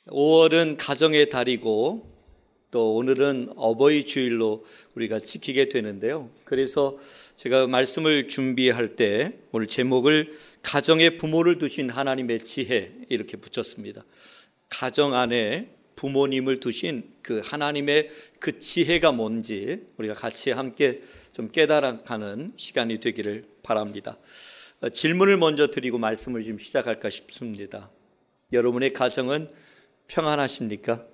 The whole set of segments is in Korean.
5월은 가정의 달이고 또 오늘은 어버이 주일로 우리가 지키게 되는데요. 그래서 제가 말씀을 준비할 때 오늘 제목을 가정에 부모를 두신 하나님의 지혜 이렇게 붙였습니다. 가정 안에 부모님을 두신 그 하나님의 그 지혜가 뭔지 우리가 같이 함께 좀 깨달아가는 시간이 되기를 바랍니다. 질문을 먼저 드리고 말씀을 좀 시작할까 싶습니다. 여러분의 가정은 평안하십니까?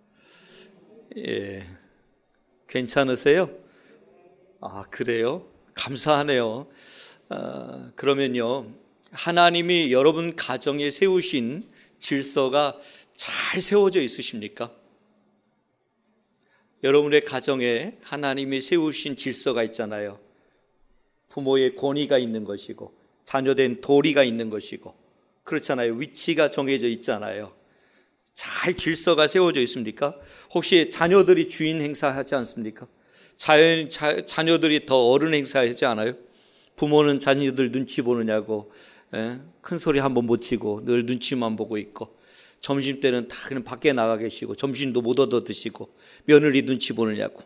예, 괜찮으세요? 아, 그래요? 감사하네요. 그러면요, 하나님이 여러분 가정에 세우신 질서가 잘 세워져 있으십니까? 여러분의 가정에 하나님이 세우신 질서가 있잖아요. 부모의 권위가 있는 것이고 자녀된 도리가 있는 것이고 그렇잖아요. 위치가 정해져 있잖아요. 잘 질서가 세워져 있습니까? 혹시 자녀들이 주인 행사하지 않습니까? 자녀들이 더 어른 행사하지 않아요? 부모는 자녀들 눈치 보느냐고 큰 소리 한번 못 치고 늘 눈치만 보고 있고, 점심때는 다 그냥 밖에 나가 계시고 점심도 못 얻어 드시고 며느리 눈치 보느냐고.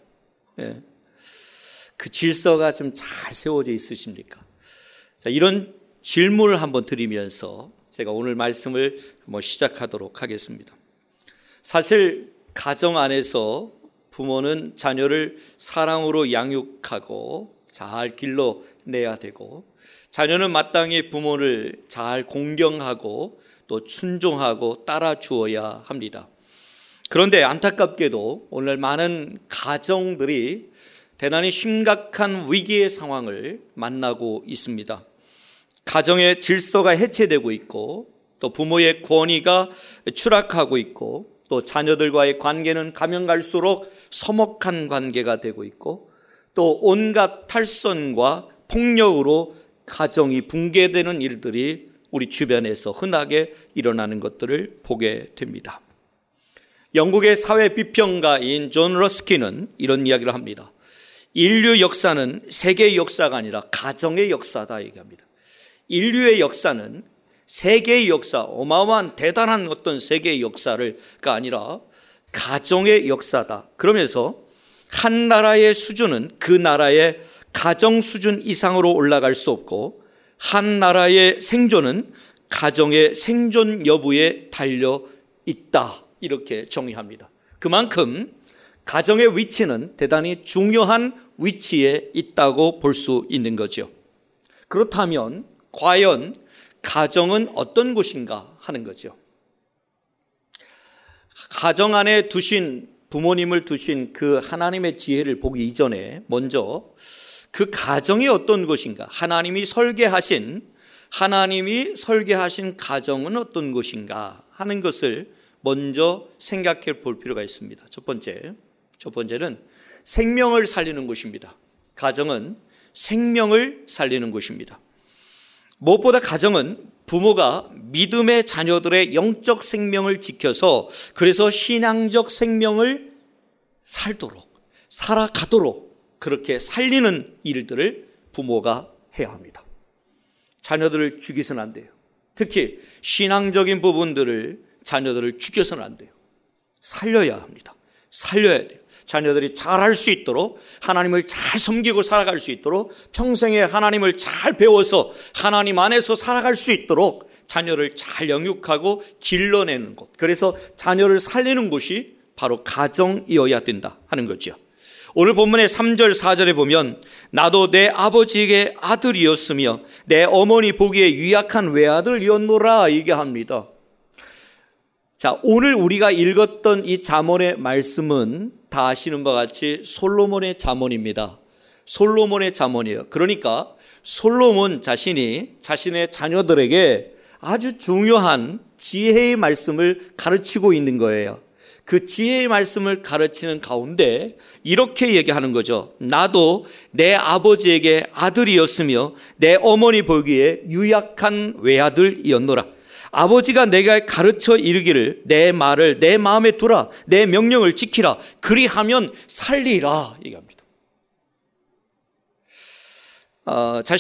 그 질서가 좀 잘 세워져 있으십니까? 자, 이런 질문을 한번 드리면서 제가 오늘 말씀을 시작하도록 하겠습니다. 사실 가정 안에서 부모는 자녀를 사랑으로 양육하고 잘 길러내야 되고, 자녀는 마땅히 부모를 잘 공경하고 또 순종하고 따라 주어야 합니다. 그런데 안타깝게도 오늘 많은 가정들이 대단히 심각한 위기의 상황을 만나고 있습니다. 가정의 질서가 해체되고 있고 또 부모의 권위가 추락하고 있고 또 자녀들과의 관계는 가면 갈수록 서먹한 관계가 되고 있고 또 온갖 탈선과 폭력으로 가정이 붕괴되는 일들이 우리 주변에서 흔하게 일어나는 것들을 보게 됩니다. 영국의 사회 비평가인 존 러스키는 이런 이야기를 합니다. 인류 역사는 세계의 역사가 아니라 가정의 역사다 얘기합니다. 인류의 역사는 세계의 역사, 어마어마한 대단한 어떤 세계의 역사가 아니라 가정의 역사다. 그러면서 한 나라의 수준은 그 나라의 가정 수준 이상으로 올라갈 수 없고 한 나라의 생존은 가정의 생존 여부에 달려 있다. 이렇게 정의합니다. 그만큼 가정의 위치는 대단히 중요한 위치에 있다고 볼 수 있는 거죠. 그렇다면 과연 가정은 어떤 곳인가 하는 거죠. 가정 안에 두신 부모님을 두신 그 하나님의 지혜를 보기 이전에 먼저 그 가정이 어떤 곳인가, 하나님이 설계하신 가정은 어떤 곳인가 하는 것을 먼저 생각해 볼 필요가 있습니다. 첫 번째는 생명을 살리는 곳입니다. 가정은 생명을 살리는 곳입니다. 무엇보다 가정은 부모가 믿음의 자녀들의 영적 생명을 지켜서 그래서 신앙적 생명을 살아가도록 그렇게 살리는 일들을 부모가 해야 합니다. 자녀들을 죽이서는 안 돼요. 특히 신앙적인 부분들을 자녀들을 죽여서는 안 돼요. 살려야 합니다. 살려야 돼요. 자녀들이 잘할 수 있도록, 하나님을 잘 섬기고 살아갈 수 있도록, 평생에 하나님을 잘 배워서 하나님 안에서 살아갈 수 있도록 자녀를 잘 영육하고 길러내는 곳, 그래서 자녀를 살리는 곳이 바로 가정이어야 된다 하는 거죠. 오늘 본문의 3절 4절에 보면 나도 내 아버지에게 아들이었으며 내 어머니 보기에 유약한 외아들이었노라 얘기합니다. 자, 오늘 우리가 읽었던 이 잠언의 말씀은 다 아시는 바와 같이 솔로몬의 잠언입니다. 솔로몬의 잠언이에요. 그러니까 솔로몬 자신이 자신의 자녀들에게 아주 중요한 지혜의 말씀을 가르치고 있는 거예요. 그 지혜의 말씀을 가르치는 가운데 이렇게 얘기하는 거죠. 나도 내 아버지에게 아들이었으며 내 어머니 보기에 유약한 외아들이었노라. 아버지가 내가 가르쳐 이르기를 내 말을 내 마음에 두라, 내 명령을 지키라, 그리하면 살리라 얘기합니다.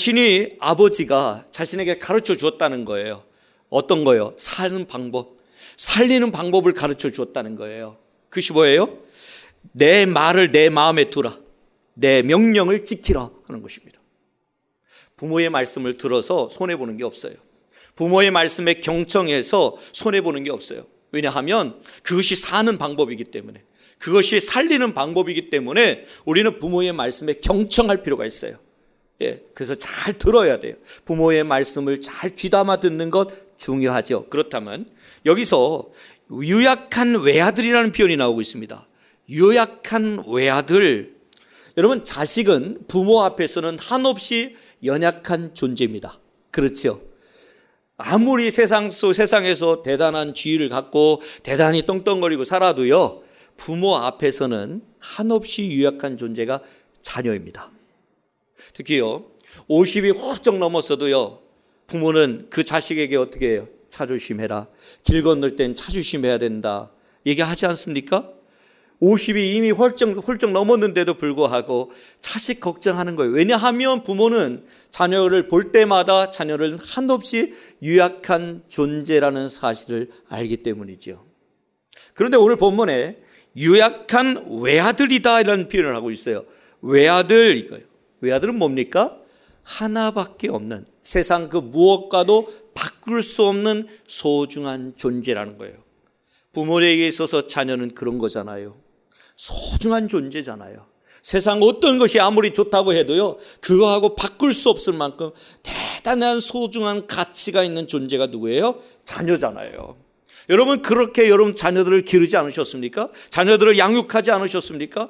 아버지가 자신에게 가르쳐 주었다는 거예요. 어떤 거예요? 사는 방법. 살리는 방법을 가르쳐 주었다는 거예요. 그것이 뭐예요? 내 말을 내 마음에 두라. 내 명령을 지키라 하는 것입니다. 부모의 말씀을 들어서 손해보는 게 없어요. 부모의 말씀에 경청해서 손해보는 게 없어요. 왜냐하면 그것이 사는 방법이기 때문에, 그것이 살리는 방법이기 때문에 우리는 부모의 말씀에 경청할 필요가 있어요. 그래서 잘 들어야 돼요. 부모의 말씀을 잘 귀담아 듣는 것 중요하죠. 그렇다면 여기서 유약한 외아들이라는 표현이 나오고 있습니다. 유약한 외아들. 여러분, 자식은 부모 앞에서는 한없이 연약한 존재입니다. 그렇죠? 아무리 세상에서 대단한 지위를 갖고 대단히 떵떵거리고 살아도요, 부모 앞에서는 한없이 유약한 존재가 자녀입니다. 특히요, 50이 훌쩍 넘었어도요, 부모는 그 자식에게 어떻게 해요? 차조심해라. 길 건널 땐 차조심해야 된다. 얘기하지 않습니까? 50이 이미 훌쩍 넘었는데도 불구하고 자식 걱정하는 거예요. 왜냐하면 부모는 자녀를 볼 때마다 자녀를 한없이 유약한 존재라는 사실을 알기 때문이죠. 그런데 오늘 본문에 유약한 외아들이다 이라는 표현을 하고 있어요. 외아들, 이거예요. 외아들은 뭡니까? 하나밖에 없는, 세상 그 무엇과도 바꿀 수 없는 소중한 존재라는 거예요. 부모에게 있어서 자녀는 그런 거잖아요. 소중한 존재잖아요. 세상 어떤 것이 아무리 좋다고 해도요, 그거하고 바꿀 수 없을 만큼 대단한 소중한 가치가 있는 존재가 누구예요? 자녀잖아요. 여러분, 그렇게 여러분 자녀들을 기르지 않으셨습니까? 자녀들을 양육하지 않으셨습니까?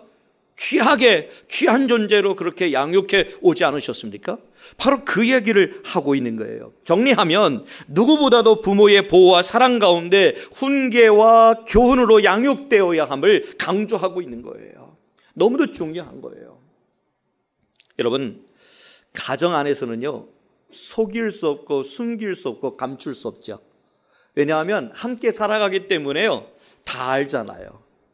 귀한 존재로 그렇게 양육해 오지 않으셨습니까? 바로 그 얘기를 하고 있는 거예요. 정리하면 누구보다도 부모의 보호와 사랑 가운데 훈계와 교훈으로 양육되어야 함을 강조하고 있는 거예요. 너무도 중요한 거예요. 여러분, 가정 안에서는요, 속일 수 없고 숨길 수 없고 감출 수 없죠. 왜냐하면 함께 살아가기 때문에요, 다 알잖아요.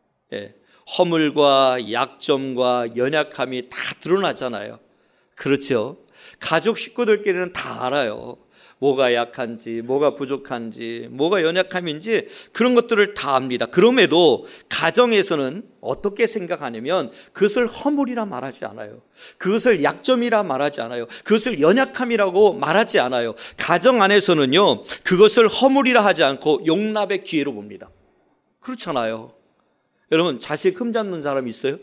허물과 약점과 연약함이 다 드러나잖아요. 그렇죠? 가족 식구들끼리는 다 알아요. 뭐가 약한지, 뭐가 부족한지, 뭐가 연약함인지 그런 것들을 다 압니다. 그럼에도 가정에서는 어떻게 생각하냐면 그것을 허물이라 말하지 않아요. 그것을 약점이라 말하지 않아요. 그것을 연약함이라고 말하지 않아요. 가정 안에서는요, 그것을 허물이라 하지 않고 용납의 기회로 봅니다. 그렇잖아요. 여러분, 자식 흠잡는 사람 있어요?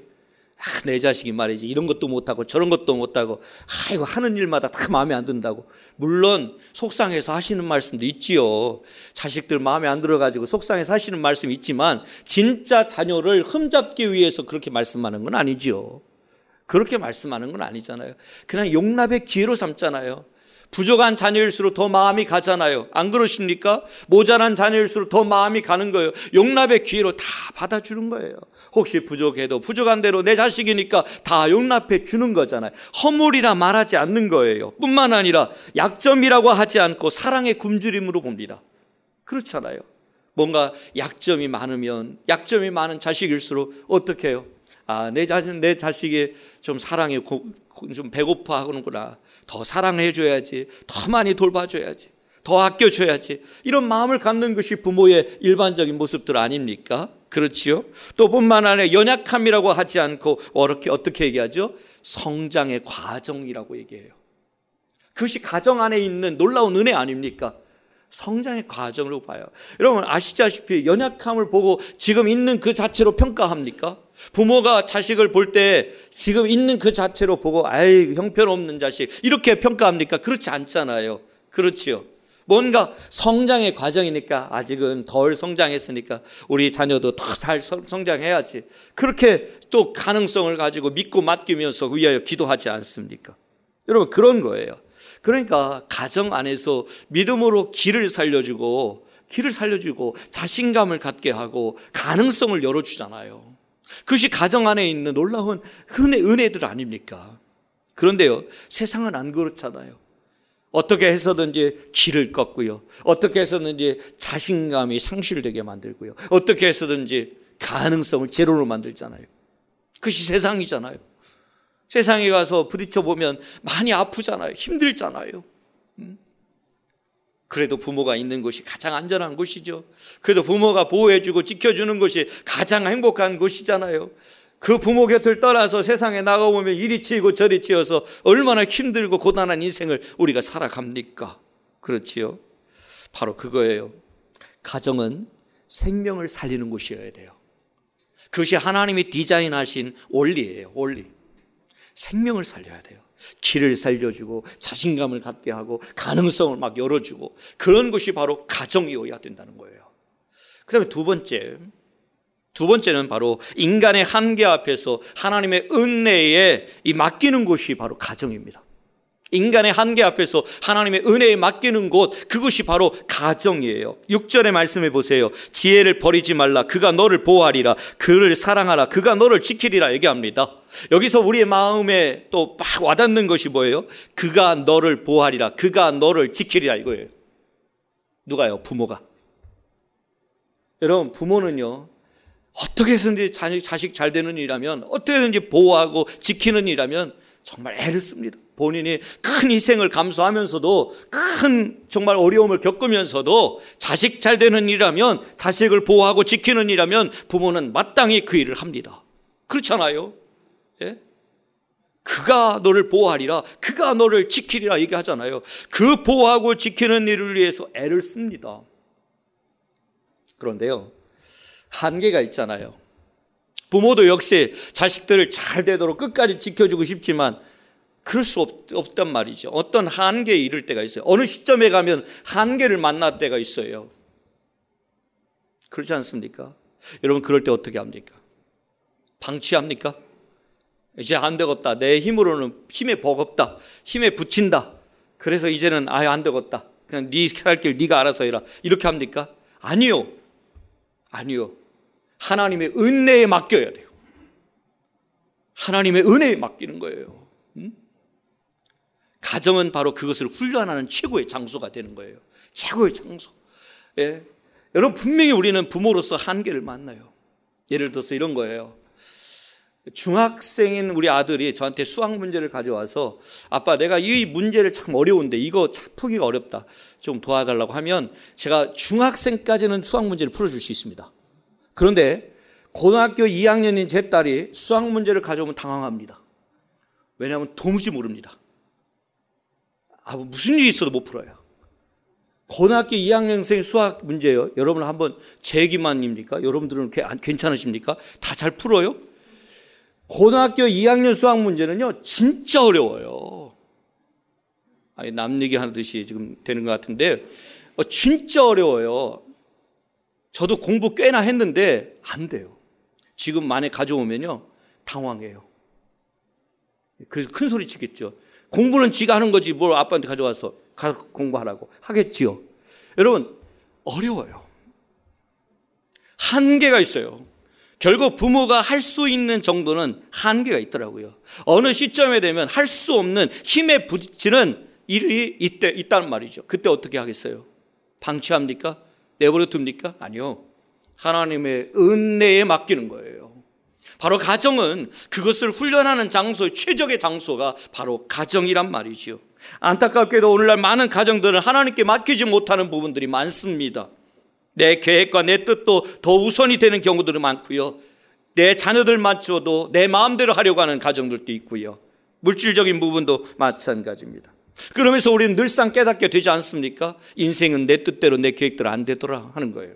내 자식이 말이지 이런 것도 못하고 저런 것도 못하고 이거 하는 일마다 다 마음에 안 든다고. 물론 속상해서 하시는 말씀도 있지요. 자식들 마음에 안 들어가지고 속상해서 하시는 말씀이 있지만 진짜 자녀를 흠잡기 위해서 그렇게 말씀하는 건 아니지요. 그렇게 말씀하는 건 아니잖아요. 그냥 용납의 기회로 삼잖아요. 부족한 자녀일수록 더 마음이 가잖아요. 안 그러십니까? 모자란 자녀일수록 더 마음이 가는 거예요. 용납의 기회로 다 받아주는 거예요. 혹시 부족해도 부족한 대로 내 자식이니까 다 용납해 주는 거잖아요. 허물이라 말하지 않는 거예요. 뿐만 아니라 약점이라고 하지 않고 사랑의 굶주림으로 봅니다. 그렇잖아요. 뭔가 약점이 많으면, 약점이 많은 자식일수록 어떻게 해요? 내 자식이 좀 사랑이 좀 배고파 하는구나. 더 사랑해 줘야지. 더 많이 돌봐줘야지. 더 아껴줘야지. 이런 마음을 갖는 것이 부모의 일반적인 모습들 아닙니까? 그렇지요? 또 뿐만 아니라 연약함이라고 하지 않고 어떻게 얘기하죠? 성장의 과정이라고 얘기해요. 그것이 가정 안에 있는 놀라운 은혜 아닙니까? 성장의 과정으로 봐요. 여러분 아시다시피 연약함을 보고 지금 있는 그 자체로 평가합니까? 부모가 자식을 볼 때 지금 있는 그 자체로 보고 형편없는 자식 이렇게 평가합니까? 그렇지 않잖아요. 그렇지요. 뭔가 성장의 과정이니까 아직은 덜 성장했으니까 우리 자녀도 더 잘 성장해야지. 그렇게 또 가능성을 가지고 믿고 맡기면서 위하여 기도하지 않습니까? 여러분 그런 거예요. 그러니까 가정 안에서 믿음으로 길을 살려주고 자신감을 갖게 하고 가능성을 열어주잖아요. 그것이 가정 안에 있는 놀라운 은혜들 아닙니까? 그런데요, 세상은 안 그렇잖아요. 어떻게 해서든지 길을 꺾고요. 어떻게 해서든지 자신감이 상실되게 만들고요. 어떻게 해서든지 가능성을 제로로 만들잖아요. 그것이 세상이잖아요. 세상에 가서 부딪혀 보면 많이 아프잖아요. 힘들잖아요. 그래도 부모가 있는 곳이 가장 안전한 곳이죠. 그래도 부모가 보호해주고 지켜주는 곳이 가장 행복한 곳이잖아요. 그 부모 곁을 떠나서 세상에 나가보면 이리 치이고 저리 치여서 얼마나 힘들고 고단한 인생을 우리가 살아갑니까? 그렇지요? 바로 그거예요. 가정은 생명을 살리는 곳이어야 돼요. 그것이 하나님이 디자인하신 원리예요. 원리. 생명을 살려야 돼요. 길을 살려주고 자신감을 갖게 하고 가능성을 막 열어주고 그런 것이 바로 가정이어야 된다는 거예요. 그 다음에 두 번째는 바로 인간의 한계 앞에서 하나님의 은혜에 맡기는 곳이 바로 가정입니다. 인간의 한계 앞에서 하나님의 은혜에 맡기는 곳, 그것이 바로 가정이에요. 6절의 말씀해 보세요. 지혜를 버리지 말라. 그가 너를 보호하리라. 그를 사랑하라. 그가 너를 지키리라 얘기합니다. 여기서 우리의 마음에 또 막 와닿는 것이 뭐예요? 그가 너를 보호하리라. 그가 너를 지키리라 이거예요. 누가요? 부모가. 여러분, 부모는요, 어떻게 해서든지 자식 잘 되는 일이라면, 어떻게든지 보호하고 지키는 일이라면 정말 애를 씁니다. 본인이 큰 희생을 감수하면서도, 큰 정말 어려움을 겪으면서도 자식 잘 되는 일이라면, 자식을 보호하고 지키는 일이라면 부모는 마땅히 그 일을 합니다. 그렇잖아요. 예? 그가 너를 보호하리라. 그가 너를 지키리라 얘기하잖아요. 그 보호하고 지키는 일을 위해서 애를 씁니다. 그런데요, 한계가 있잖아요. 부모도 역시 자식들을 잘 되도록 끝까지 지켜주고 싶지만 그럴 수 없단 말이죠. 어떤 한계에 이를 때가 있어요. 어느 시점에 가면 한계를 만날 때가 있어요. 그렇지 않습니까? 여러분, 그럴 때 어떻게 합니까? 방치합니까? 이제 안 되겠다. 내 힘으로는 힘에 버겁다. 힘에 붙인다. 그래서 이제는 아예 안 되겠다. 그냥 네 살 길 네가 알아서 해라. 이렇게 합니까? 아니요. 하나님의 은혜에 맡겨야 돼요. 하나님의 은혜에 맡기는 거예요. 가정은 바로 그것을 훈련하는 최고의 장소가 되는 거예요. 최고의 장소. 예. 여러분, 분명히 우리는 부모로서 한계를 만나요. 예를 들어서 이런 거예요. 중학생인 우리 아들이 저한테 수학 문제를 가져와서 아빠, 내가 이 문제를 참 어려운데 이거 참 풀기가 어렵다. 좀 도와달라고 하면 제가 중학생까지는 수학 문제를 풀어줄 수 있습니다. 그런데 고등학교 2학년인 제 딸이 수학 문제를 가져오면 당황합니다. 왜냐하면 도무지 모릅니다. 무슨 일이 있어도 못 풀어요. 고등학교 2학년생 수학 문제요. 여러분 한번 제 얘기만입니까? 여러분들은 괜찮으십니까? 다 잘 풀어요? 고등학교 2학년 수학 문제는요, 진짜 어려워요. 남 얘기하듯이 지금 되는 것 같은데, 진짜 어려워요. 저도 공부 꽤나 했는데 안 돼요. 지금 만약 가져오면요, 당황해요. 그래서 큰 소리 치겠죠. 공부는 지가 하는 거지 뭘 아빠한테 가져와서 공부하라고 하겠지요. 여러분, 어려워요. 한계가 있어요. 결국 부모가 할 수 있는 정도는 한계가 있더라고요. 어느 시점에 되면 할 수 없는 힘에 부딪히는 일이 있다는 말이죠. 그때 어떻게 하겠어요? 방치합니까? 내버려 둡니까? 아니요. 하나님의 은혜에 맡기는 거예요. 바로 가정은 그것을 훈련하는 장소, 최적의 장소가 바로 가정이란 말이죠. 안타깝게도 오늘날 많은 가정들은 하나님께 맡기지 못하는 부분들이 많습니다. 내 계획과 내 뜻도 더 우선이 되는 경우들이 많고요. 내 자녀들 맞춰도 내 마음대로 하려고 하는 가정들도 있고요. 물질적인 부분도 마찬가지입니다. 그러면서 우리는 늘상 깨닫게 되지 않습니까? 인생은 내 뜻대로 내 계획대로 안 되더라 하는 거예요.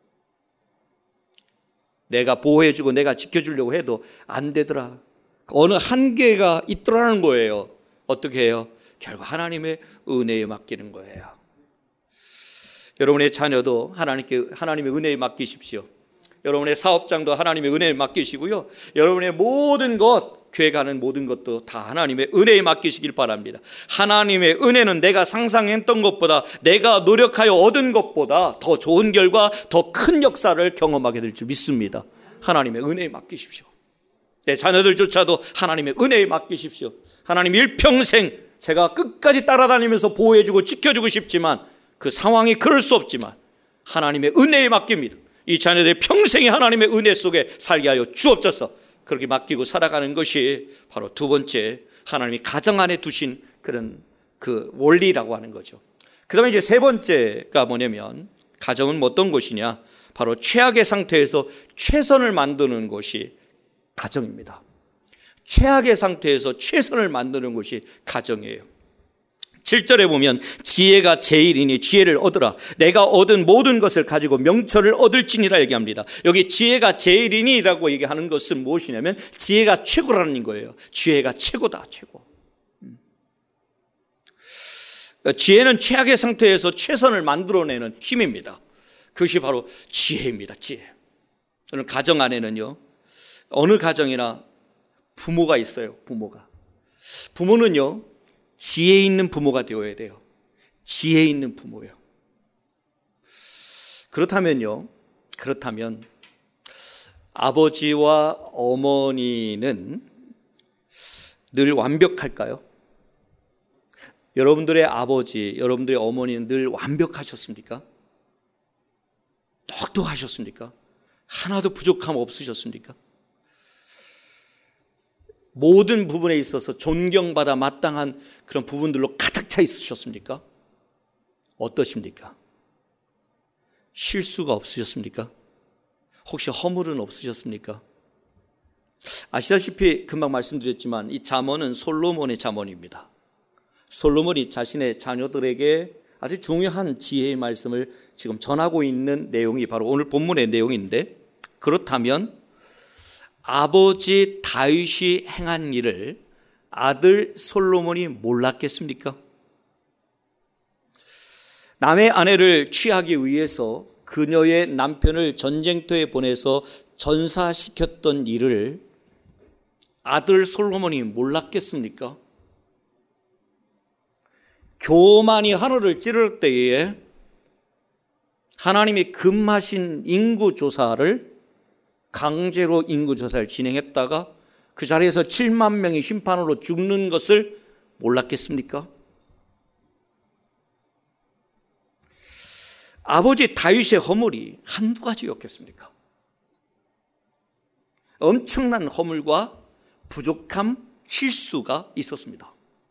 내가 보호해주고 내가 지켜주려고 해도 안 되더라. 어느 한계가 있더라는 거예요. 어떻게 해요? 결국 하나님의 은혜에 맡기는 거예요. 여러분의 자녀도 하나님의 은혜에 맡기십시오. 여러분의 사업장도 하나님의 은혜에 맡기시고요. 여러분의 모든 것, 계획하는 모든 것도 다 하나님의 은혜에 맡기시길 바랍니다. 하나님의 은혜는 내가 상상했던 것보다, 내가 노력하여 얻은 것보다 더 좋은 결과, 더 큰 역사를 경험하게 될 줄 믿습니다. 하나님의 은혜에 맡기십시오. 내 자녀들조차도 하나님의 은혜에 맡기십시오. 하나님 일평생 제가 끝까지 따라다니면서 보호해주고 지켜주고 싶지만 그 상황이 그럴 수 없지만 하나님의 은혜에 맡깁니다. 이 자녀들이 평생이 하나님의 은혜 속에 살게 하여 주옵소서. 그렇게 맡기고 살아가는 것이 바로 두 번째, 하나님이 가정 안에 두신 그런 그 원리라고 하는 거죠. 그 다음에 이제 세 번째가 뭐냐면, 가정은 어떤 것이냐? 바로 최악의 상태에서 최선을 만드는 것이 가정입니다. 최악의 상태에서 최선을 만드는 것이 가정이에요. 7절에 보면 지혜가 제일이니 지혜를 얻으라. 내가 얻은 모든 것을 가지고 명철을 얻을지니라 얘기합니다. 여기 지혜가 제일이니라고 얘기하는 것은 무엇이냐면 지혜가 최고라는 거예요. 지혜가 최고다, 최고. 지혜는 최악의 상태에서 최선을 만들어내는 힘입니다. 그것이 바로 지혜입니다. 지혜. 저는 가정 안에는요, 어느 가정이나 부모가 있어요. 부모는요, 지혜 있는 부모가 되어야 돼요. 지혜 있는 부모예요. 그렇다면 아버지와 어머니는 늘 완벽할까요? 여러분들의 아버지, 여러분들의 어머니는 늘 완벽하셨습니까? 똑똑하셨습니까? 하나도 부족함 없으셨습니까? 모든 부분에 있어서 존경받아 마땅한 그런 부분들로 가득 차 있으셨습니까? 어떠십니까? 실수가 없으셨습니까? 혹시 허물은 없으셨습니까? 아시다시피 금방 말씀드렸지만 이 잠언은 솔로몬의 잠언입니다. 솔로몬이 자신의 자녀들에게 아주 중요한 지혜의 말씀을 지금 전하고 있는 내용이 바로 오늘 본문의 내용인데, 그렇다면 아버지 다윗이 행한 일을 아들 솔로몬이 몰랐겠습니까? 남의 아내를 취하기 위해서 그녀의 남편을 전쟁터에 보내서 전사시켰던 일을 아들 솔로몬이 몰랐겠습니까? 교만이 하늘을 찌를 때에 하나님이 금하신 인구조사를 강제로 인구조사를 진행했다가 그 자리에서 7만 명이 심판으로 죽는 것을 몰랐겠습니까? 아버지 다윗의 허물이 한두 가지였겠습니까? 엄청난 허물과 부족함, 실수가 있었습니다.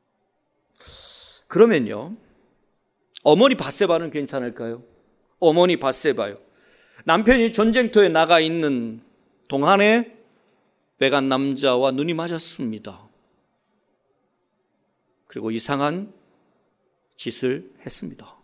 그러면요, 어머니 밧세바는 괜찮을까요? 어머니 밧세바요, 남편이 전쟁터에 나가 있는 동안에 외간 남자와 눈이 맞았습니다. 그리고 이상한 짓을 했습니다.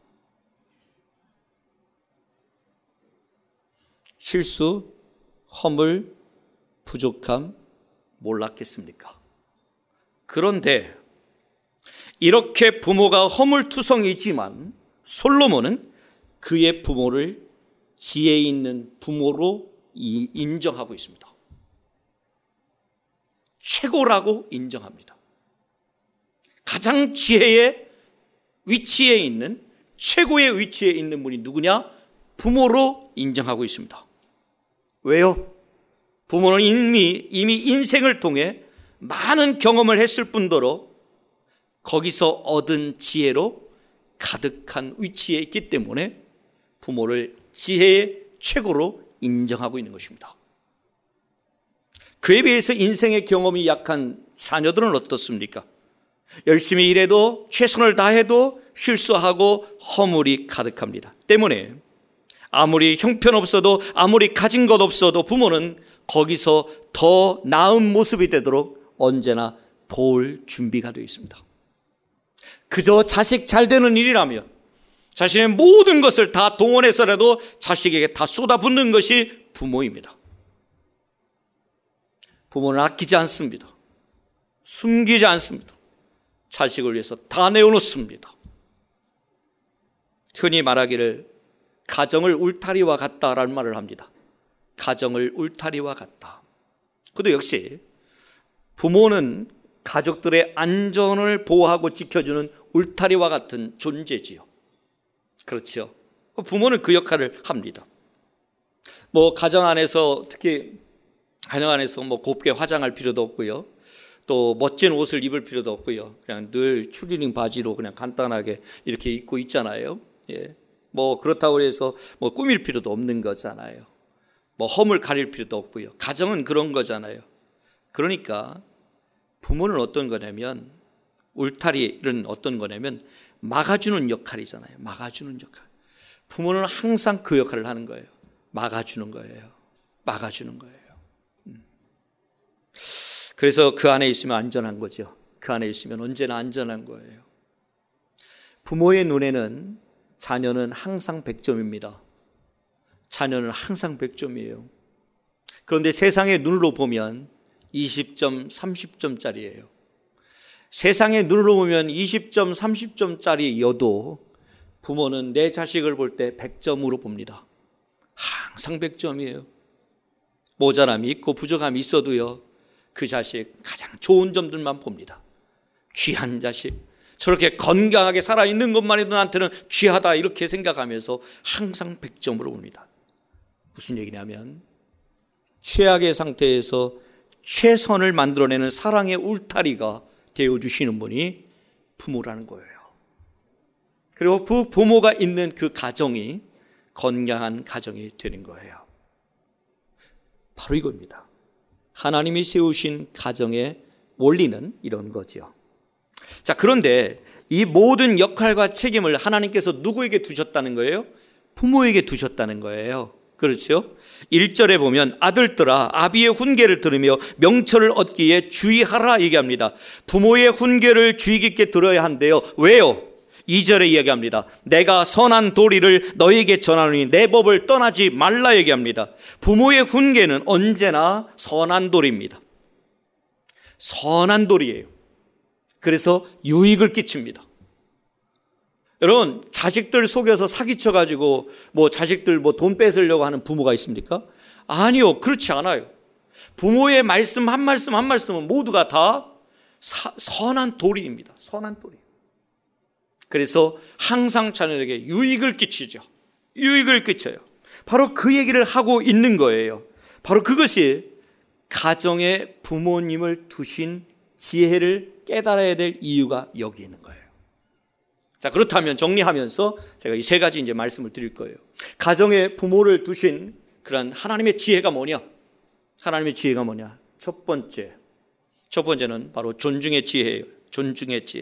실수, 허물, 부족함 몰랐겠습니까? 그런데 이렇게 부모가 허물투성이지만 솔로몬은 그의 부모를 지혜 있는 부모로 인정하고 있습니다. 최고라고 인정합니다. 가장 지혜의 위치에 있는, 최고의 위치에 있는 분이 누구냐? 부모로 인정하고 있습니다. 왜요? 부모는 이미 인생을 통해 많은 경험을 했을 뿐더러 거기서 얻은 지혜로 가득한 위치에 있기 때문에 부모를 지혜의 최고로 인정하고 있는 것입니다. 그에 비해서 인생의 경험이 약한 자녀들은 어떻습니까? 열심히 일해도, 최선을 다해도 실수하고 허물이 가득합니다. 때문에 아무리 형편없어도, 아무리 가진 것 없어도 부모는 거기서 더 나은 모습이 되도록 언제나 도울 준비가 되어 있습니다. 그저 자식 잘 되는 일이라면 자신의 모든 것을 다 동원해서라도 자식에게 다 쏟아붓는 것이 부모입니다. 부모는 아끼지 않습니다. 숨기지 않습니다. 자식을 위해서 다 내어놓습니다. 흔히 말하기를 가정을 울타리와 같다라는 말을 합니다. 가정을 울타리와 같다. 그도 역시 부모는 가족들의 안전을 보호하고 지켜주는 울타리와 같은 존재지요. 그렇죠. 부모는 그 역할을 합니다. 가정 안에서, 특히 가정 안에서 곱게 화장할 필요도 없고요. 또 멋진 옷을 입을 필요도 없고요. 그냥 늘 추리닝 바지로 그냥 간단하게 이렇게 입고 있잖아요. 예. 그렇다고 해서 꾸밀 필요도 없는 거잖아요. 허물 가릴 필요도 없고요. 가정은 그런 거잖아요. 그러니까 부모는 어떤 거냐면, 울타리는 어떤 거냐면 막아주는 역할이잖아요. 막아주는 역할. 부모는 항상 그 역할을 하는 거예요. 막아주는 거예요. 막아주는 거예요. 그래서 그 안에 있으면 안전한 거죠. 그 안에 있으면 언제나 안전한 거예요. 부모의 눈에는 자녀는 항상 100점입니다. 자녀는 항상 100점이에요. 그런데 세상의 눈으로 보면 20점, 30점짜리예요. 세상의 눈으로 보면 20점, 30점짜리여도 부모는 내 자식을 볼 때 100점으로 봅니다. 항상 100점이에요. 모자람이 있고 부족함이 있어도요, 그 자식 가장 좋은 점들만 봅니다. 귀한 자식, 저렇게 건강하게 살아있는 것만 해도 나한테는 귀하다 이렇게 생각하면서 항상 100점으로 봅니다. 무슨 얘기냐면 최악의 상태에서 최선을 만들어내는 사랑의 울타리가 되어주시는 분이 부모라는 거예요. 그리고 그 부모가 있는 그 가정이 건강한 가정이 되는 거예요. 바로 이겁니다. 하나님이 세우신 가정의 원리는 이런 거죠. 자, 그런데 이 모든 역할과 책임을 하나님께서 누구에게 두셨다는 거예요? 부모에게 두셨다는 거예요. 그렇죠? 1절에 보면 아들들아 아비의 훈계를 들으며 명철을 얻기에 주의하라 얘기합니다. 부모의 훈계를 주의 깊게 들어야 한대요. 왜요? 2절에 이야기합니다. 내가 선한 도리를 너에게 전하노니 내 법을 떠나지 말라 얘기합니다. 부모의 훈계는 언제나 선한 도리입니다. 선한 도리예요. 그래서 유익을 끼칩니다. 여러분, 자식들 속여서 사기쳐가지고 자식들 돈 뺏으려고 하는 부모가 있습니까? 아니요, 그렇지 않아요. 부모의 말씀 한 말씀 한 말씀은 모두가 다 선한 도리입니다. 선한 도리. 그래서 항상 자녀에게 유익을 끼치죠. 유익을 끼쳐요. 바로 그 얘기를 하고 있는 거예요. 바로 그것이 가정에 부모님을 두신 지혜를 깨달아야 될 이유가 여기 있는 거예요. 자, 그렇다면 정리하면서 제가 이 세 가지 이제 말씀을 드릴 거예요. 가정에 부모를 두신 그런 하나님의 지혜가 뭐냐? 하나님의 지혜가 뭐냐? 첫 번째는 바로 존중의 지혜예요. 존중의 지혜.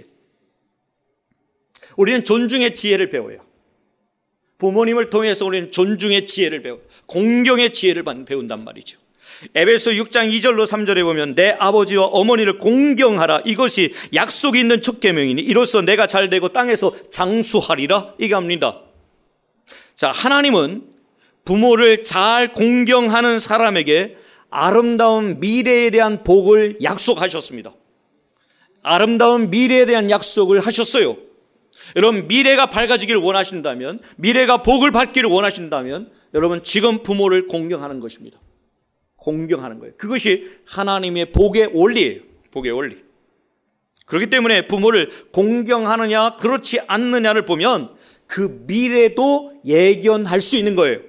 우리는 존중의 지혜를 배워요. 부모님을 통해서 우리는 존중의 지혜를 배워요. 공경의 지혜를 배운단 말이죠. 에베소 6장 2절로 3절에 보면 내 아버지와 어머니를 공경하라. 이것이 약속이 있는 첫 계명이니 이로써 내가 잘되고 땅에서 장수하리라. 얘기합니다. 자, 하나님은 부모를 잘 공경하는 사람에게 아름다운 미래에 대한 복을 약속하셨습니다. 아름다운 미래에 대한 약속을 하셨어요. 여러분, 미래가 밝아지기를 원하신다면, 미래가 복을 받기를 원하신다면 여러분 지금 부모를 공경하는 것입니다. 공경하는 거예요. 그것이 하나님의 복의 원리예요. 복의 원리. 그렇기 때문에 부모를 공경하느냐 그렇지 않느냐를 보면 그 미래도 예견할 수 있는 거예요.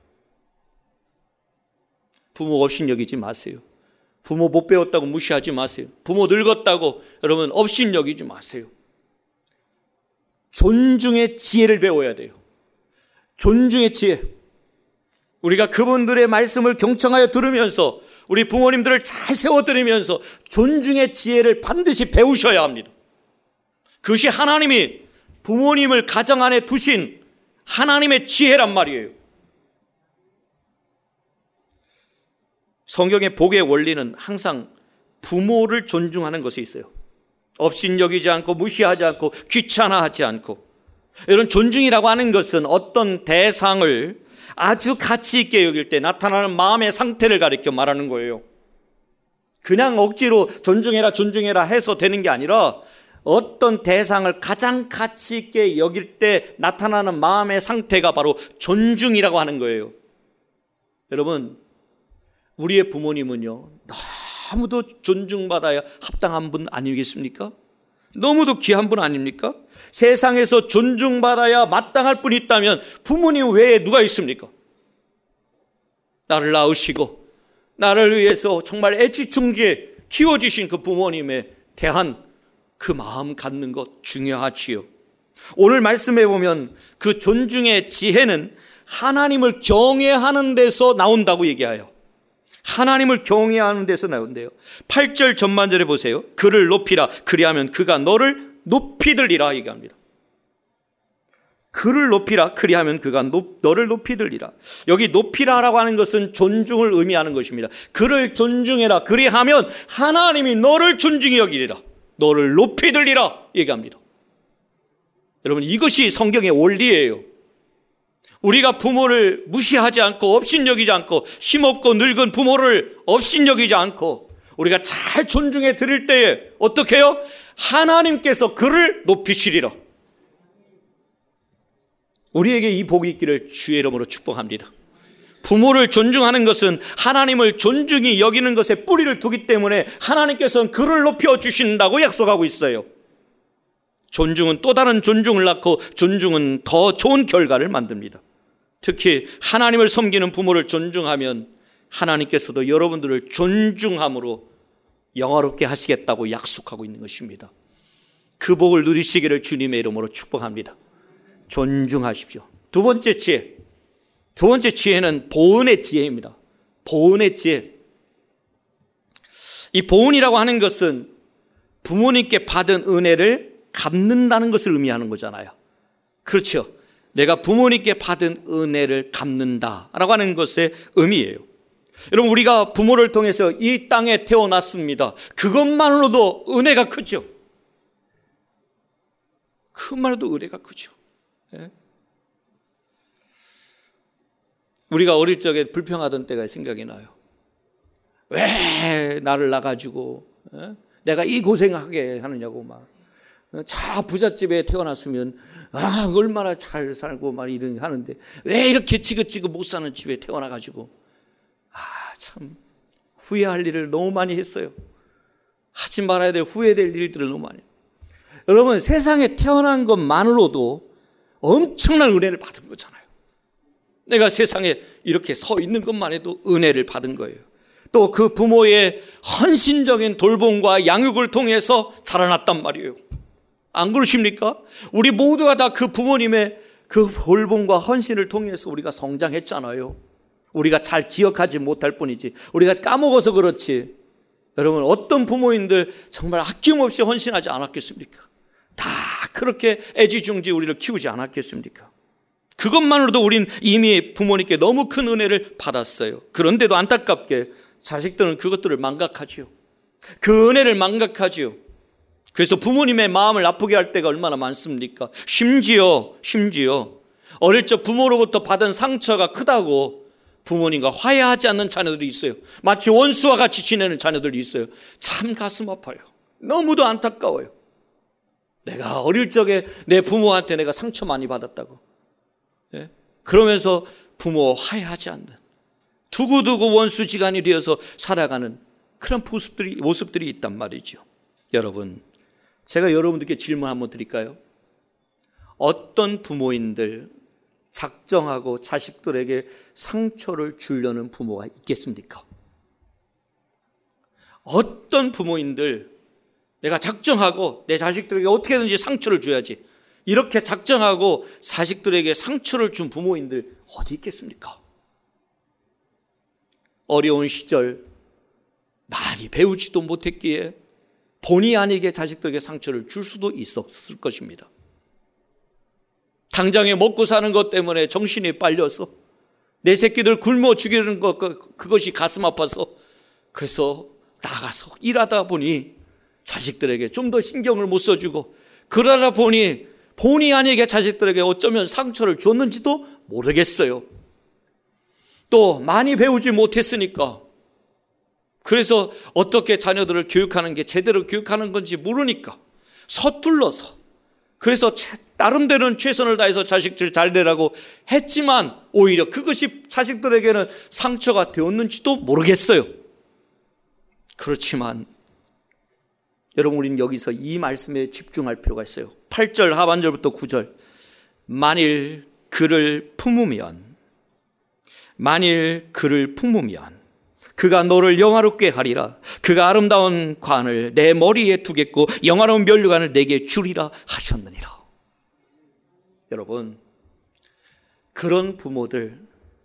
부모 없인 여기지 마세요. 부모 못 배웠다고 무시하지 마세요. 부모 늙었다고 여러분 없인 여기지 마세요. 존중의 지혜를 배워야 돼요. 존중의 지혜. 우리가 그분들의 말씀을 경청하여 들으면서 우리 부모님들을 잘 세워드리면서 존중의 지혜를 반드시 배우셔야 합니다. 그것이 하나님이 부모님을 가정 안에 두신 하나님의 지혜란 말이에요. 성경의 복의 원리는 항상 부모를 존중하는 것에 있어요. 업신여기지 않고 무시하지 않고 귀찮아하지 않고. 이런 존중이라고 하는 것은 어떤 대상을 아주 가치 있게 여길 때 나타나는 마음의 상태를 가리켜 말하는 거예요. 그냥 억지로 존중해라 해서 되는 게 아니라 어떤 대상을 가장 가치 있게 여길 때 나타나는 마음의 상태가 바로 존중이라고 하는 거예요. 여러분, 우리의 부모님은요, 너무도 존중받아야 합당한 분 아니겠습니까? 너무도 귀한 분 아닙니까? 세상에서 존중받아야 마땅할 분이 있다면 부모님 외에 누가 있습니까? 나를 낳으시고 나를 위해서 정말 애지중지에 키워주신 그 부모님에 대한 그 마음 갖는 것 중요하지요. 오늘 말씀해 보면 그 존중의 지혜는 하나님을 경외하는 데서 나온다고 얘기해요. 하나님을 경외하는 데서 나온대요. 8절 전반절에 보세요. 그를 높이라. 그리하면 그가 너를 높이 들리라 얘기합니다. 그를 높이라. 그리하면 그가 너를 높이 들리라. 여기 높이라라고 하는 것은 존중을 의미하는 것입니다. 그를 존중해라. 그리하면 하나님이 너를 존중히 여기리라. 너를 높이 들리라 얘기합니다. 여러분, 이것이 성경의 원리예요. 우리가 부모를 무시하지 않고 업신여기지 않고 힘없고 늙은 부모를 업신여기지 않고 우리가 잘 존중해 드릴 때에 어떻게 해요? 하나님께서 그를 높이시리라. 우리에게 이 복이 있기를 주의 이름으로 축복합니다. 부모를 존중하는 것은 하나님을 존중히 여기는 것에 뿌리를 두기 때문에 하나님께서는 그를 높여주신다고 약속하고 있어요. 존중은 또 다른 존중을 낳고 존중은 더 좋은 결과를 만듭니다. 특히 하나님을 섬기는 부모를 존중하면 하나님께서도 여러분들을 존중함으로 영화롭게 하시겠다고 약속하고 있는 것입니다. 그 복을 누리시기를 주님의 이름으로 축복합니다. 존중하십시오. 두 번째 지혜는 보은의 지혜입니다. 보은의 지혜. 이 보은이라고 하는 것은 부모님께 받은 은혜를 갚는다는 것을 의미하는 거잖아요. 그렇죠. 내가 부모님께 받은 은혜를 갚는다라고 하는 것의 의미예요. 여러분, 우리가 부모를 통해서 이 땅에 태어났습니다. 그것만으로도 은혜가 크죠. 그것만으로도 은혜가 크죠. 예? 우리가 어릴 적에 불평하던 때가 생각이 나요. 왜 나를 낳아가지고 내가 이 고생하게 하느냐고 막. 자, 부잣집에 태어났으면 얼마나 잘 살고 막 이런 하는데 왜 이렇게 지긋지긋 못 사는 집에 태어나가지고 참 후회할 일을 너무 많이 했어요. 하지 말아야 될 후회될 일들을 너무 많이 해요. 여러분, 세상에 태어난 것만으로도 엄청난 은혜를 받은 거잖아요. 내가 세상에 이렇게 서 있는 것만 해도 은혜를 받은 거예요. 또 그 부모의 헌신적인 돌봄과 양육을 통해서 자라났단 말이에요. 안 그러십니까? 우리 모두가 다 그 부모님의 그 돌봄과 헌신을 통해서 우리가 성장했잖아요. 우리가 잘 기억하지 못할 뿐이지, 우리가 까먹어서 그렇지. 여러분, 어떤 부모님들 정말 아낌없이 헌신하지 않았겠습니까? 다 그렇게 애지중지 우리를 키우지 않았겠습니까? 그것만으로도 우린 이미 부모님께 너무 큰 은혜를 받았어요. 그런데도 안타깝게 자식들은 그것들을 망각하죠. 그 은혜를 망각하죠. 그래서 부모님의 마음을 아프게 할 때가 얼마나 많습니까? 심지어 어릴 적 부모로부터 받은 상처가 크다고 부모님과 화해하지 않는 자녀들이 있어요. 마치 원수와 같이 지내는 자녀들이 있어요. 참 가슴 아파요. 너무도 안타까워요. 내가 어릴 적에 내 부모한테 내가 상처 많이 받았다고. 예? 그러면서 부모와 화해하지 않는, 두고두고 원수지간이 되어서 살아가는 그런 모습들이 있단 말이죠. 여러분, 제가 여러분들께 질문 한번 드릴까요? 어떤 부모님들 작정하고 자식들에게 상처를 주려는 부모가 있겠습니까? 어떤 부모님들 내가 작정하고 내 자식들에게 어떻게든지 상처를 줘야지, 이렇게 작정하고 자식들에게 상처를 준 부모님들 어디 있겠습니까? 어려운 시절 많이 배우지도 못했기에 본의 아니게 자식들에게 상처를 줄 수도 있었을 것입니다. 당장에 먹고 사는 것 때문에 정신이 빨려서 내 새끼들 굶어 죽이는 것, 그것이 가슴 아파서 그래서 나가서 일하다 보니 자식들에게 좀 더 신경을 못 써주고, 그러다 보니 본의 아니게 자식들에게 어쩌면 상처를 줬는지도 모르겠어요. 또 많이 배우지 못했으니까, 그래서 어떻게 자녀들을 교육하는 게 제대로 교육하는 건지 모르니까 서툴러서, 그래서 나름대로는 최선을 다해서 자식들 잘 되라고 했지만 오히려 그것이 자식들에게는 상처가 되었는지도 모르겠어요. 그렇지만 여러분, 우리는 여기서 이 말씀에 집중할 필요가 있어요. 8절 하반절부터 9절. 만일 그를 품으면 그가 너를 영화롭게 하리라. 그가 아름다운 관을 내 머리에 두겠고 영화로운 면류관을 내게 주리라 하셨느니라. 여러분, 그런 부모를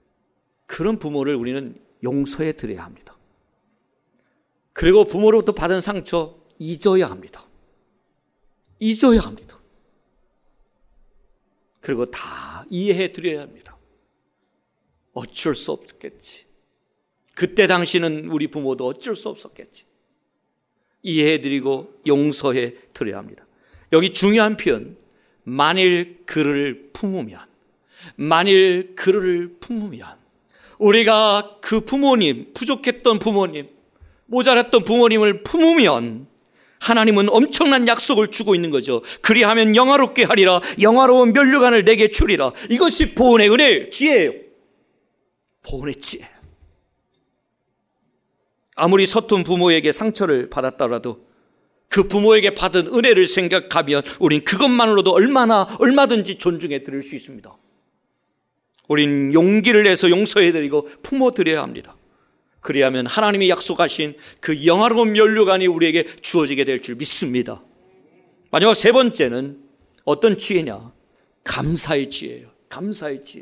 우리는 용서해 드려야 합니다. 그리고 부모로부터 받은 상처 잊어야 합니다. 그리고 다 이해해 드려야 합니다. 어쩔 수 없겠지. 그때 당시는 우리 부모도 어쩔 수 없었겠지. 이해해 드리고 용서해 드려야 합니다. 여기 중요한 표현, 만일 그를 품으면, 만일 그를 품으면, 우리가 그 부모님, 부족했던 부모님, 모자랐던 부모님을 품으면 하나님은 엄청난 약속을 주고 있는 거죠. 그리하면 영화롭게 하리라. 영화로운 면류관을 내게 주리라. 이것이 보온의 은혜, 지혜예요. 보온의 지혜. 아무리 서툰 부모에게 상처를 받았더라도 그 부모에게 받은 은혜를 생각하면 우린 그것만으로도 얼마든지 존중해 드릴 수 있습니다. 우린 용기를 내서 용서해드리고 품어드려야 합니다. 그리하면 하나님이 약속하신 그 영화로운 면류관이 우리에게 주어지게 될 줄 믿습니다. 마지막 세 번째는 어떤 지혜냐? 감사의 지혜예요. 감사의 지혜.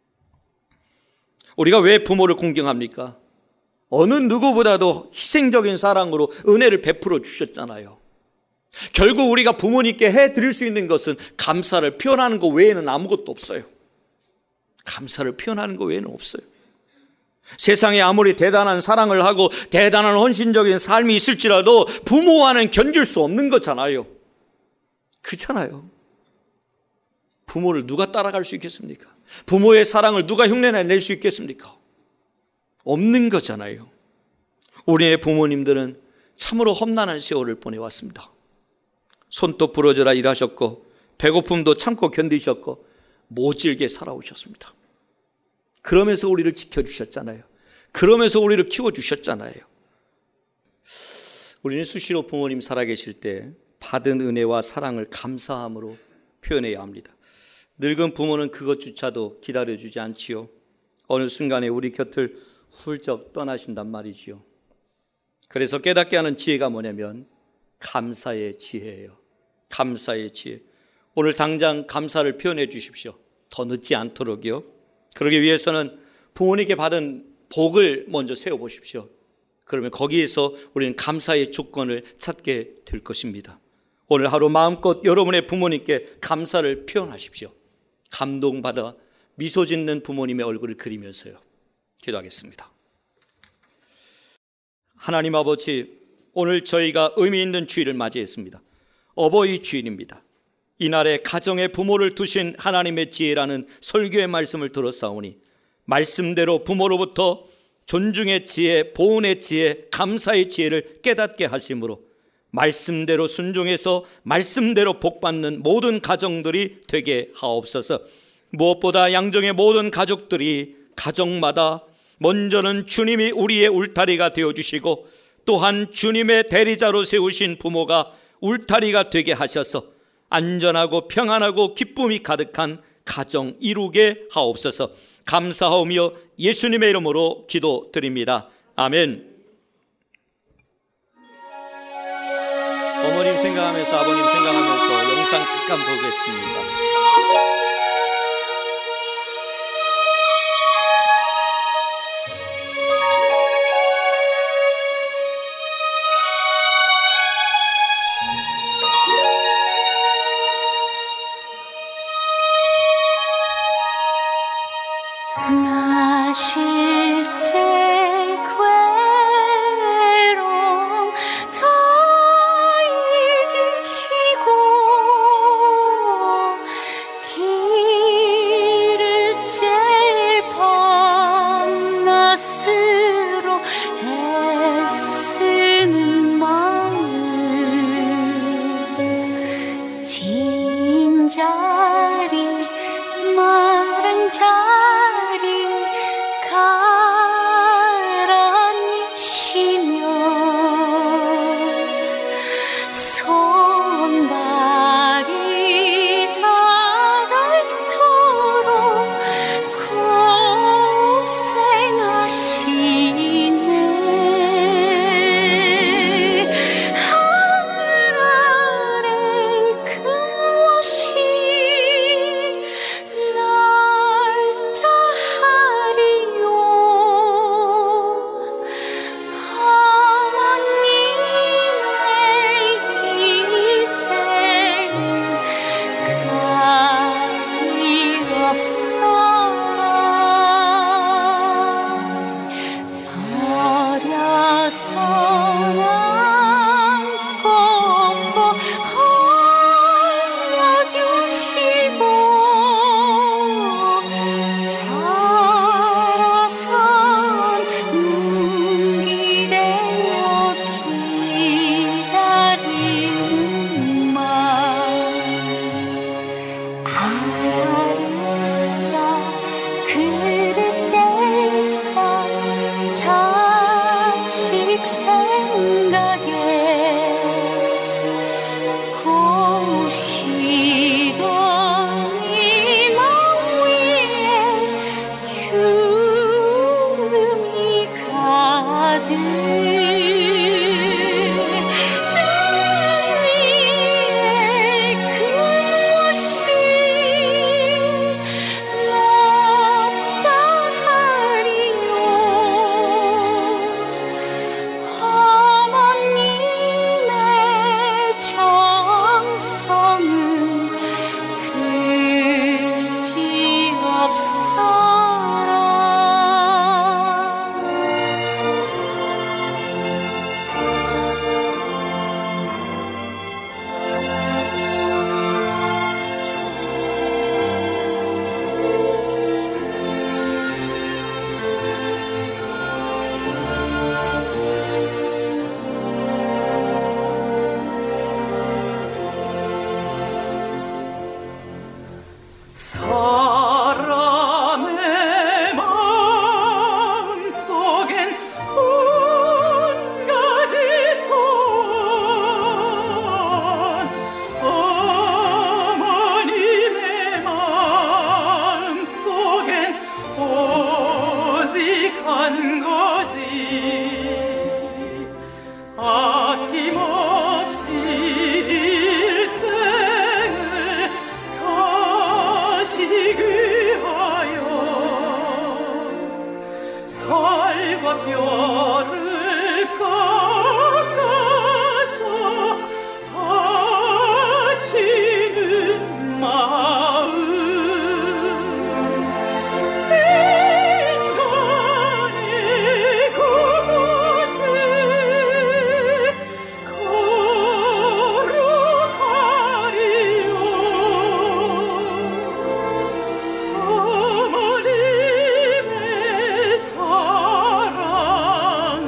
우리가 왜 부모를 공경합니까? 어느 누구보다도 희생적인 사랑으로 은혜를 베풀어 주셨잖아요. 결국 우리가 부모님께 해드릴 수 있는 것은 감사를 표현하는 것 외에는 아무것도 없어요. 감사를 표현하는 것 외에는 없어요. 세상에 아무리 대단한 사랑을 하고 대단한 헌신적인 삶이 있을지라도 부모와는 견딜 수 없는 거잖아요. 그렇잖아요. 부모를 누가 따라갈 수 있겠습니까? 부모의 사랑을 누가 흉내낼 수 있겠습니까? 없는 거잖아요. 우리의 부모님들은 참으로 험난한 세월을 보내왔습니다. 손톱 부러져라 일하셨고 배고픔도 참고 견디셨고 모질게 살아오셨습니다. 그러면서 우리를 지켜주셨잖아요. 그러면서 우리를 키워주셨잖아요. 우리는 수시로 부모님 살아계실 때 받은 은혜와 사랑을 감사함으로 표현해야 합니다. 늙은 부모는 그것조차도 기다려주지 않지요. 어느 순간에 우리 곁을 훌쩍 떠나신단 말이지요. 그래서 깨닫게 하는 지혜가 뭐냐면 감사의 지혜예요. 감사의 지혜. 오늘 당장 감사를 표현해 주십시오. 더 늦지 않도록요. 그러기 위해서는 부모님께 받은 복을 먼저 세워보십시오. 그러면 거기에서 우리는 감사의 조건을 찾게 될 것입니다. 오늘 하루 마음껏 여러분의 부모님께 감사를 표현하십시오. 감동받아 미소 짓는 부모님의 얼굴을 그리면서요. 기도하겠습니다. 하나님 아버지, 오늘 저희가 의미 있는 주일을 맞이했습니다. 어버이 주일입니다. 이날에 가정에 부모를 두신 하나님의 지혜라는 설교의 말씀을 들었사오니 말씀대로 부모로부터 존중의 지혜, 보온의 지혜, 감사의 지혜를 깨닫게 하심으로 말씀대로 순종해서 말씀대로 복받는 모든 가정들이 되게 하옵소서. 무엇보다 양정의 모든 가족들이 가정마다 먼저는 주님이 우리의 울타리가 되어주시고 또한 주님의 대리자로 세우신 부모가 울타리가 되게 하셔서 안전하고 평안하고 기쁨이 가득한 가정 이루게 하옵소서. 감사하오며 예수님의 이름으로 기도드립니다. 아멘. 어머님 생각하면서 아버님 생각하면서 영상 잠깐 보겠습니다. 나 실제 괴로움 다 잊으시고 가끔씩 생각에 고우시던 이 맘 위에 주름이 가득 등 위에 그것이 납다 하리요. 어머님의 정성은 그지없어라. 사람의 마음속엔 온가지 소원, 어머님의 마음속엔 오직 한 가지, 아낌없이 일생을 자식을 위하여 살과 뼈를 깎아서 바치는 마음, 인간의 그곳을 걸어가리요. 어머님의 사랑은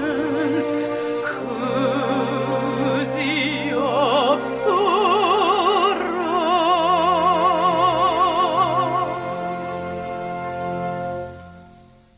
그지없소라.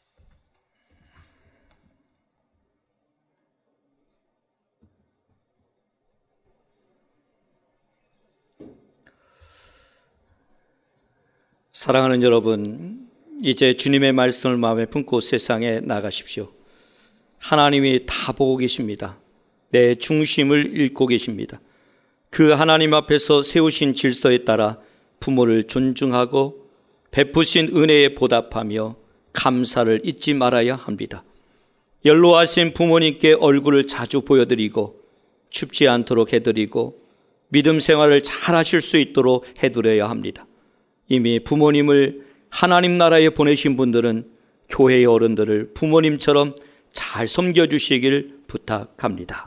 사랑하는 여러분, 이제 주님의 말씀을 마음에 품고 세상에 나가십시오. 하나님이 다 보고 계십니다. 내 중심을 읽고 계십니다. 그 하나님 앞에서 세우신 질서에 따라 부모를 존중하고 베푸신 은혜에 보답하며 감사를 잊지 말아야 합니다. 연로하신 부모님께 얼굴을 자주 보여드리고 춥지 않도록 해드리고 믿음 생활을 잘 하실 수 있도록 해드려야 합니다. 이미 부모님을 하나님 나라에 보내신 분들은 교회의 어른들을 부모님처럼 잘 섬겨주시길 부탁합니다.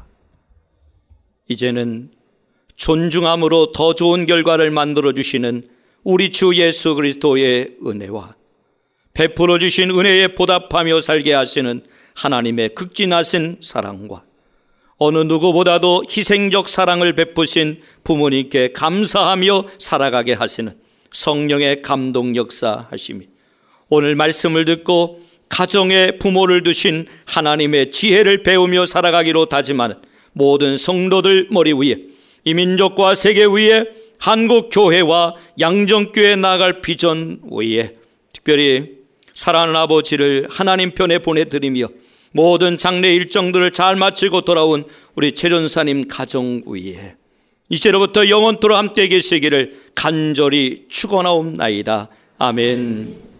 이제는 존중함으로 더 좋은 결과를 만들어주시는 우리 주 예수 그리스도의 은혜와 베풀어 주신 은혜에 보답하며 살게 하시는 하나님의 극진하신 사랑과 어느 누구보다도 희생적 사랑을 베푸신 부모님께 감사하며 살아가게 하시는 성령의 감동 역사하심이 오늘 말씀을 듣고 가정에 부모를 두신 하나님의 지혜를 배우며 살아가기로 다짐하는 모든 성도들 머리 위에 이 민족과 세계 위에 한국 교회와 양정교회 나아갈 비전 위에 특별히 사랑하는 아버지를 하나님 편에 보내드리며 모든 장례 일정들을 잘 마치고 돌아온 우리 최전사님 가정 위에 이제로부터 영원토록 함께 계시기를 간절히 축원하옵나이다. 아멘.